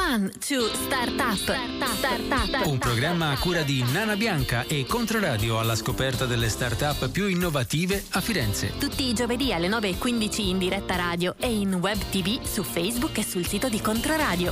One, two, Startup. Un programma a cura di Nana Bianca e Controradio alla scoperta delle start-up più innovative a Firenze. Tutti i giovedì alle 9:15 in diretta radio e in web TV su Facebook e sul sito di Controradio.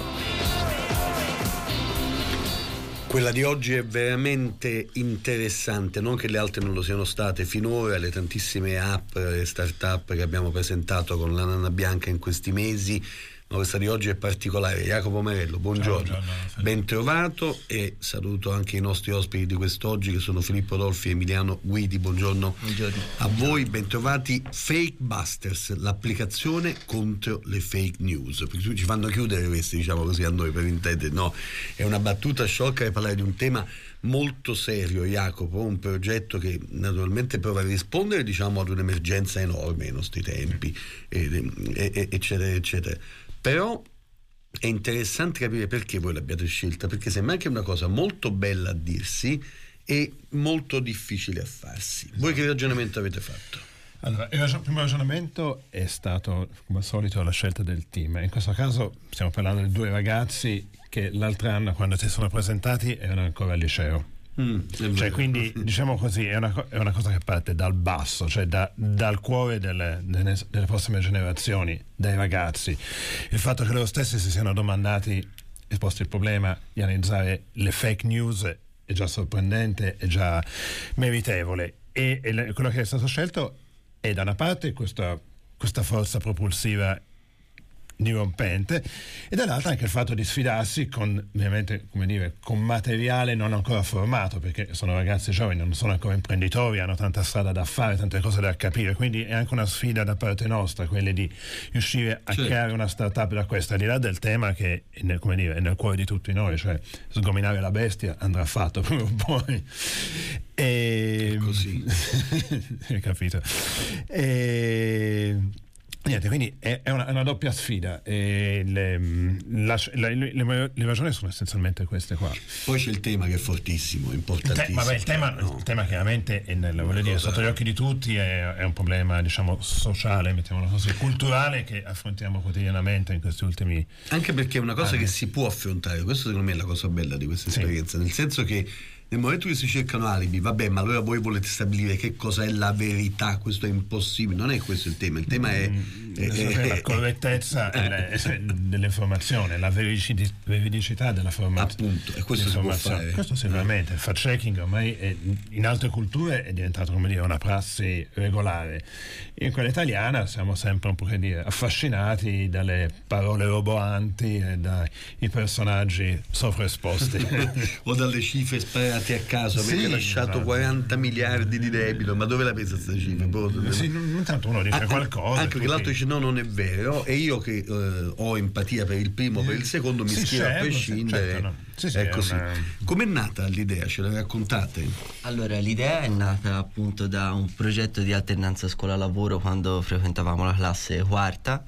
Quella di oggi è veramente interessante, non che le altre non lo siano state finora, le tantissime app e start-up che abbiamo presentato con la Nana Bianca in questi mesi, ma questa di oggi è particolare. Jacopo Marello, buongiorno, ben trovato, e saluto anche i nostri ospiti di quest'oggi che sono Filippo Dolfi e Emiliano Guidi. Buongiorno a voi, ben trovati. Fake Busters, l'applicazione contro le fake news, perché ci fanno chiudere questi, diciamo così, a noi per intendere, no, è una battuta sciocca per parlare di un tema molto serio, Jacopo, un progetto che naturalmente prova a rispondere, diciamo, ad un'emergenza enorme ai nostri tempi, eccetera eccetera. Però è interessante capire perché voi l'abbiate scelta, perché sembra anche una cosa molto bella a dirsi e molto difficile a farsi. Voi che ragionamento avete fatto? Allora, il primo ragionamento è stato, come al solito, la scelta del team. In questo caso stiamo parlando di due ragazzi che l'altro anno, quando si sono presentati, erano ancora al liceo. Cioè, quindi, diciamo così, è una cosa che parte dal basso, cioè dal cuore delle prossime generazioni, dai ragazzi. Il fatto che loro stessi si siano domandati, esposto il problema di analizzare le fake news, è già sorprendente, è già meritevole. E quello che è stato scelto è, da una parte, questa forza propulsiva dirompente, e dall'altra anche il fatto di sfidarsi con, ovviamente, come dire, con materiale non ancora formato, perché sono ragazzi giovani, non sono ancora imprenditori, hanno tanta strada da fare, tante cose da capire, quindi è anche una sfida da parte nostra, quella di riuscire a creare una startup da questo, al di là del tema che è nel cuore di tutti noi, cioè sgominare la bestia andrà fatto prima o poi. E così. Hai capito? Niente, quindi è una doppia sfida, e le ragioni sono essenzialmente queste qua. Poi c'è il tema che è fortissimo, importantissimo. Il tema chiaramente è voglio dire, sotto gli occhi di tutti, è un problema, diciamo, sociale, mettiamolo così, culturale, che affrontiamo quotidianamente in questi ultimi anche perché è una cosa che si può affrontare. Questo secondo me è la cosa bella di questa esperienza, nel senso che nel momento che si cercano alibi, vabbè, ma allora voi volete stabilire che cosa è la verità, questo è impossibile, non è questo il tema è la correttezza dell'informazione, la veridicità della formazione. Appunto, e questo si può fare. Questo sicuramente, il fact checking ormai in altre culture è diventato, come dire, una prassi regolare. In quella italiana siamo sempre un po', che dire, affascinati dalle parole roboanti e dai personaggi sovraesposti o dalle cifre sparate a caso. Avete lasciato 40 miliardi di debito, ma dove la pensa questa cifra? Intanto uno dice qualcosa, anche che l'altro dice no, non è vero, e io che ho empatia per il primo, per il secondo, mi schiero a prescindere. Certo, no. È così. Com'è nata l'idea? Ce la raccontate? Allora, l'idea è nata appunto da un progetto di alternanza scuola-lavoro quando frequentavamo la classe quarta,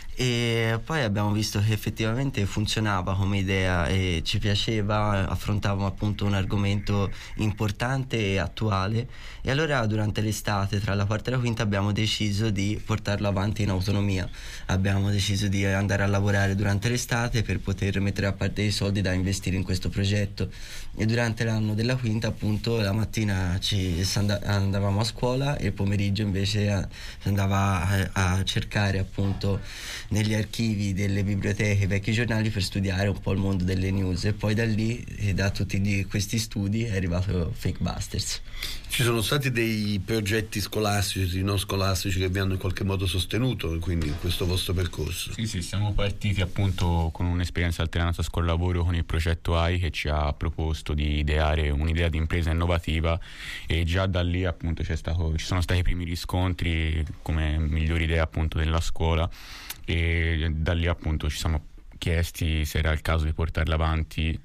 e poi abbiamo visto che effettivamente funzionava come idea e ci piaceva, affrontavamo appunto un argomento importante e attuale, e allora durante l'estate, tra la quarta e la quinta, abbiamo deciso di portarlo avanti in autonomia. Abbiamo deciso di andare a lavorare durante l'estate per poter mettere a parte dei soldi da investire in questo progetto, e durante l'anno della quinta, appunto, la mattina andavamo a scuola e il pomeriggio invece si andava a cercare appunto negli archivi delle biblioteche vecchi giornali per studiare un po' il mondo delle news, e poi da lì, e da tutti questi studi, è arrivato Fake Busters. Ci sono stati dei progetti scolastici, non scolastici, che vi hanno in qualche modo sostenuto quindi in questo vostro percorso? Sì, siamo partiti appunto con un'esperienza alternata scuola-lavoro con il progetto AI, che ci ha proposto di ideare un'idea di impresa innovativa, e già da lì appunto ci sono stati i primi riscontri come migliori idee appunto della scuola, e da lì appunto ci siamo chiesti se era il caso di portarla avanti,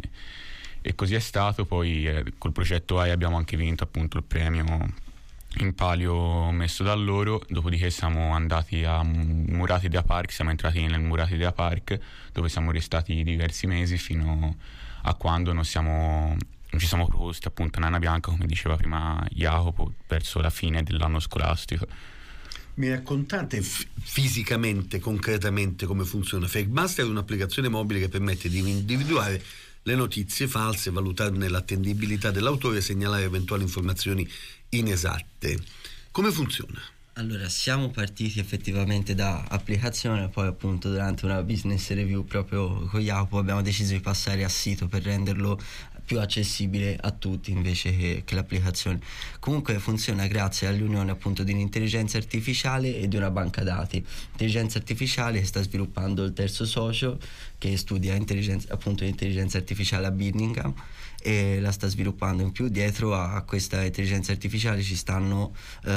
e così è stato. Poi col progetto AI abbiamo anche vinto appunto il premio in palio messo da loro, dopodiché siamo andati a Murata Idea Park, siamo entrati nel Murata Idea Park, dove siamo restati diversi mesi fino a quando non ci siamo proposti appunto Nana Bianca, come diceva prima Jacopo, verso la fine dell'anno scolastico. Mi raccontate fisicamente, concretamente come funziona? Fakebusters è un'applicazione mobile che permette di individuare le notizie false, valutarne l'attendibilità dell'autore e segnalare eventuali informazioni inesatte. Come funziona? Allora, siamo partiti effettivamente da applicazione, poi appunto durante una business review proprio con Jacopo abbiamo deciso di passare a sito per renderlo più accessibile a tutti invece che l'applicazione. Comunque funziona grazie all'unione appunto di un'intelligenza artificiale e di una banca dati. Intelligenza artificiale che sta sviluppando il terzo socio che studia intelligenza artificiale a Birmingham e la sta sviluppando. In più dietro a questa intelligenza artificiale ci stanno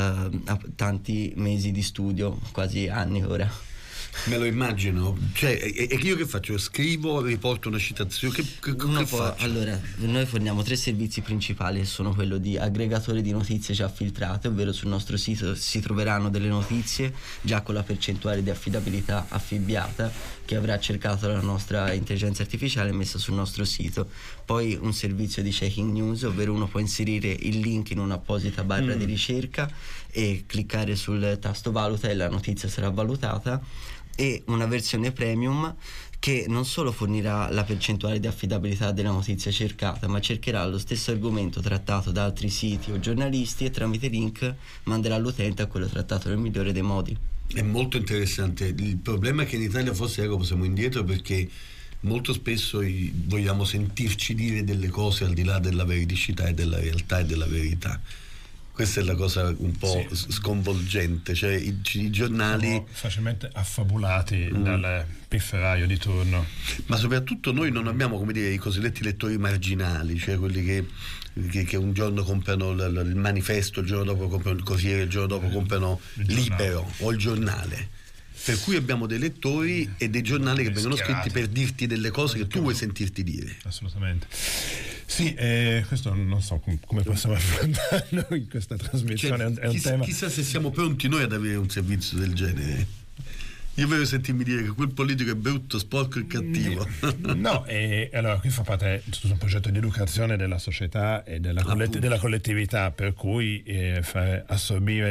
tanti mesi di studio, quasi anni ora. Me lo immagino, cioè, e io che faccio? Scrivo, riporto una citazione, che faccio? Allora, noi forniamo 3 servizi principali che sono quello di aggregatore di notizie già filtrate, ovvero sul nostro sito si troveranno delle notizie già con la percentuale di affidabilità affibbiata che avrà cercato la nostra intelligenza artificiale e messa sul nostro sito. Poi un servizio di checking news, ovvero uno può inserire il link in un'apposita barra di ricerca e cliccare sul tasto valuta e la notizia sarà valutata, e una versione premium che non solo fornirà la percentuale di affidabilità della notizia cercata, ma cercherà lo stesso argomento trattato da altri siti o giornalisti e tramite link manderà all'utente a quello trattato nel migliore dei modi. È molto interessante. Il problema è che in Italia forse siamo indietro, perché molto spesso vogliamo sentirci dire delle cose al di là della veridicità e della realtà e della verità. Questa è la cosa un po' sconvolgente, cioè i giornali sono facilmente affabulati dal pifferaio di turno. Ma soprattutto noi non abbiamo, come dire, i cosiddetti lettori marginali, cioè quelli che un giorno comprano il manifesto, il giorno dopo comprano il Corriere, il giorno dopo comprano Libero o il giornale. Per cui abbiamo dei lettori e dei giornali che vengono scritti per dirti delle cose che tu vuoi sentirti dire. Assolutamente. Sì, questo non so come possiamo affrontarlo in questa trasmissione, Cioè, è un tema. Chissà se siamo pronti noi ad avere un servizio del genere. Io voglio sentirmi dire che quel politico è brutto, sporco e cattivo. No, e allora qui fa parte di un progetto di educazione della società e della collettività, per cui assorbire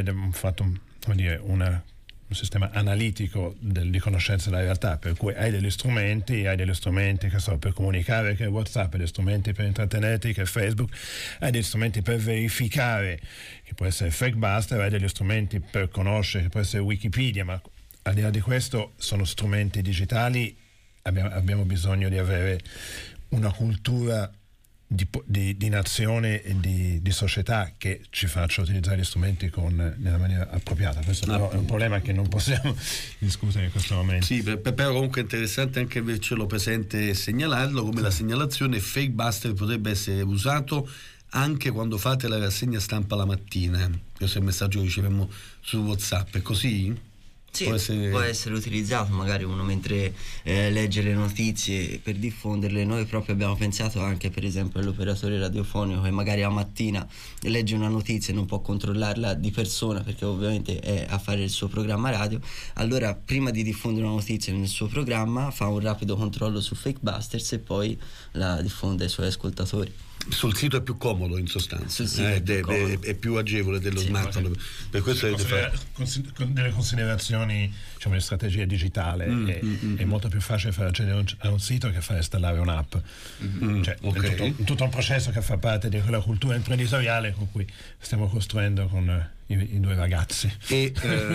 un sistema analitico di conoscenza della realtà, per cui hai degli strumenti che so, per comunicare, che è WhatsApp, hai degli strumenti per intrattenerti, che è Facebook, hai degli strumenti per verificare, che può essere Fakebusters, hai degli strumenti per conoscere, che può essere Wikipedia, ma al di là di questo sono strumenti digitali. Abbiamo bisogno di avere una cultura di nazione e di società che ci faccia utilizzare gli strumenti nella maniera appropriata. Questo però è un problema che non possiamo discutere in questo momento. Sì, però comunque è interessante anche avercelo presente e segnalarlo, come la segnalazione Fakebusters potrebbe essere usato anche quando fate la rassegna stampa la mattina. Questo è il messaggio che ricevemmo su WhatsApp, è così? Sì, può essere utilizzato magari uno mentre legge le notizie per diffonderle. Noi proprio abbiamo pensato anche per esempio all'operatore radiofonico che magari a mattina legge una notizia e non può controllarla di persona perché ovviamente è a fare il suo programma radio. Allora prima di diffondere una notizia nel suo programma fa un rapido controllo su Fakebusters e poi la diffonde ai suoi ascoltatori. Sul sito è più comodo, in sostanza, è più agevole dello smartphone. Per questo con delle considerazioni, diciamo, di strategia digitale è molto più facile far accedere a un sito che far installare un'app. Cioè, è tutto un processo che fa parte di quella cultura imprenditoriale con cui stiamo costruendo con i due ragazzi. E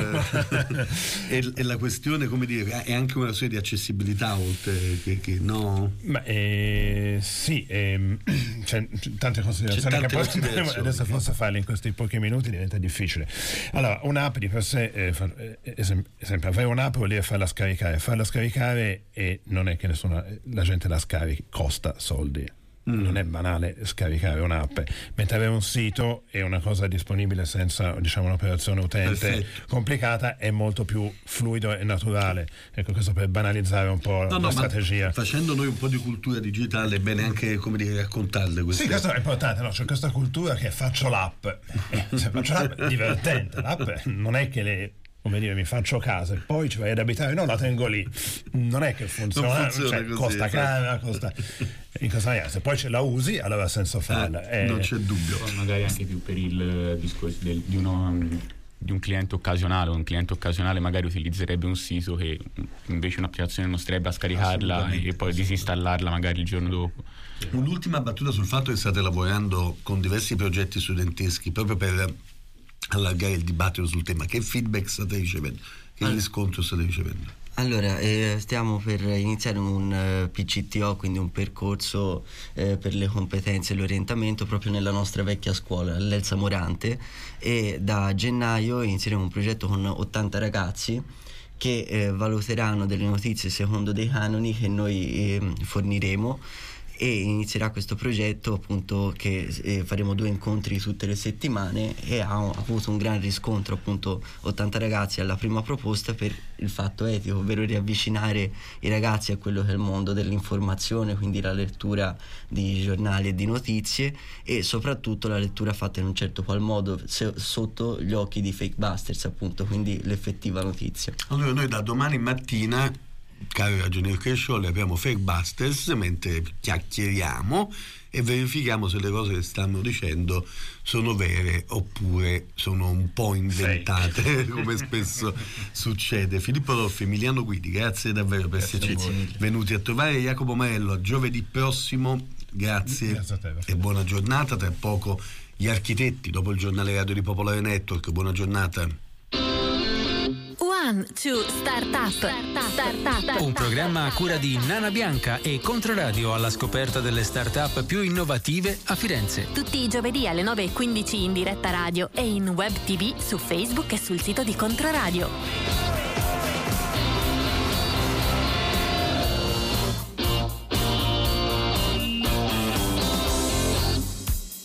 la questione, come dire, è anche una questione di accessibilità, oltre che no? Ma sì, c'è tante considerazioni che adesso forse farle in questi pochi minuti diventa difficile. Allora, un'app di per sé, esempio, avere un'app vuol dire farla scaricare e non è che la gente la scarichi, costa soldi. Non è banale scaricare un'app, mentre avere un sito è una cosa disponibile senza, diciamo, un'operazione utente complicata, è molto più fluido e naturale. Ecco, questo per banalizzare un po' la strategia. Facendo noi un po' di cultura digitale è bene anche, come dire, raccontarle queste. Sì, questo è importante, no? C'è questa cultura che faccio l'app, se faccio l'app è divertente, l'app non è che come dire, mi faccio casa e poi ci vai ad abitare, no, la tengo lì, non è che funziona cioè, così, costa cara, costa in cosa maniera. Se poi ce la usi allora ha senso farla, non c'è dubbio. Magari anche più per il discorso di di un cliente occasionale, un cliente occasionale magari utilizzerebbe un sito che invece un'applicazione non starebbe a scaricarla e poi disinstallarla magari il giorno dopo. Un'ultima battuta sul fatto che state lavorando con diversi progetti studenteschi proprio per allargare il dibattito sul tema. Che feedback state ricevendo? Che riscontro state ricevendo? Allora, stiamo per iniziare un PCTO, quindi un percorso per le competenze e l'orientamento proprio nella nostra vecchia scuola, l'Elsa Morante, e da gennaio inizieremo un progetto con 80 ragazzi che valuteranno delle notizie secondo dei canoni che noi forniremo, e inizierà questo progetto appunto che faremo 2 incontri tutte le settimane, e ha avuto un gran riscontro, appunto 80 ragazzi alla prima proposta per il fatto etico, ovvero riavvicinare i ragazzi a quello che è il mondo dell'informazione, quindi la lettura di giornali e di notizie, e soprattutto la lettura fatta in un certo qual modo sotto gli occhi di fake busters, appunto, quindi l'effettiva notizia. Allora noi da domani mattina, caro ragionier Crescioli, apriamo Fake Busters mentre chiacchieriamo e verifichiamo se le cose che stanno dicendo sono vere oppure sono un po' inventate come spesso succede. Filippo Rolfi, Emiliano Guidi, grazie davvero per esserci venuti a trovare. Jacopo Marello, a giovedì prossimo, grazie a te, e buona giornata. Tra poco Gli Architetti, dopo il giornale radio di Popolare Network. Buona giornata. One, two, Startup. Un programma a cura di Nana Bianca e Controradio alla scoperta delle start-up più innovative a Firenze. Tutti i giovedì alle 9:15 in diretta radio e in web TV su Facebook e sul sito di Controradio.